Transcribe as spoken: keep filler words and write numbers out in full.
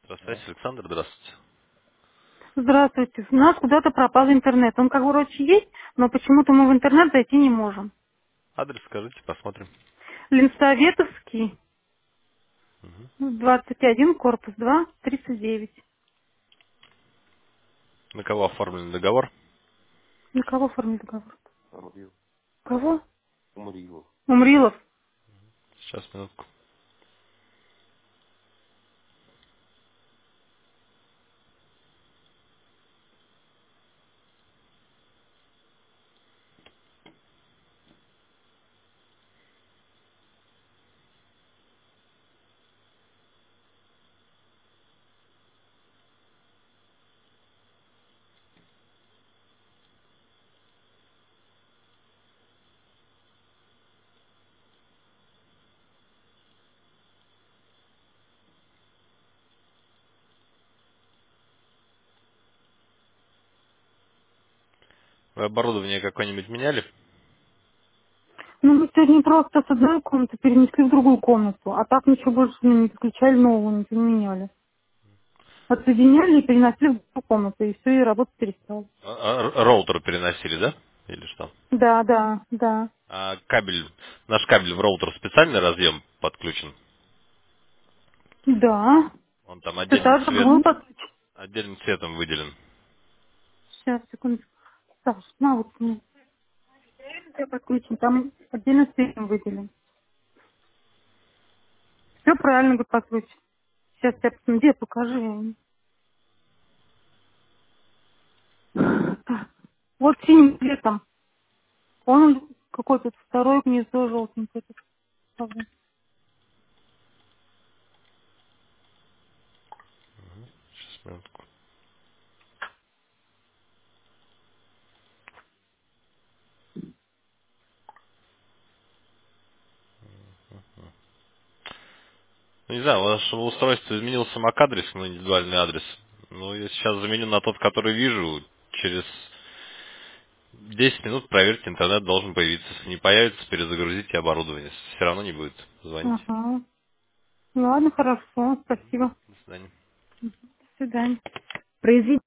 Здравствуйте, Александр, здравствуйте. Здравствуйте. У нас куда-то пропал интернет. Он как бы вроде есть, но почему-то мы в интернет зайти не можем. Адрес скажите, посмотрим. Ленсоветовский, двадцать один, корпус два, тридцать девять. На кого оформлен договор? На кого оформили договор? Кого? Умрилов. Умрилов. Сейчас, минутку. Вы оборудование какое-нибудь меняли? Ну, мы сегодня просто с одной комнаты перенесли в другую комнату, а так ничего больше не подключали нового, не меняли. Отсоединяли и переносили в другую комнату, и все, и работа перестала. А, а, р- роутер переносили, да? Или что? Да, да, да. А кабель, наш кабель в роутер специальный разъем подключен? Да. Он там Ты отдельный так же цвет, был подключен. отдельным цветом выделен. Сейчас, секунду. Саш, на вот мне. Все подключим, там отдельно цветом выделен. Все правильно, говорит, подключим. Сейчас я посмотрю, где, покажи. Так. Вот синим цветом. Он какой-то второй внизу желтенький. тут. Правда. Сейчас, минутку. Ну, не знаю, у вашего устройства изменился MAC-адрес на индивидуальный адрес. Ну, я сейчас заменю на тот, который вижу. Через десять минут проверьте, интернет должен появиться. Если не появится, перезагрузите оборудование. Все равно не будет. Звоните. Ага. Ну ладно, хорошо, спасибо. До свидания. До свидания. Произведите.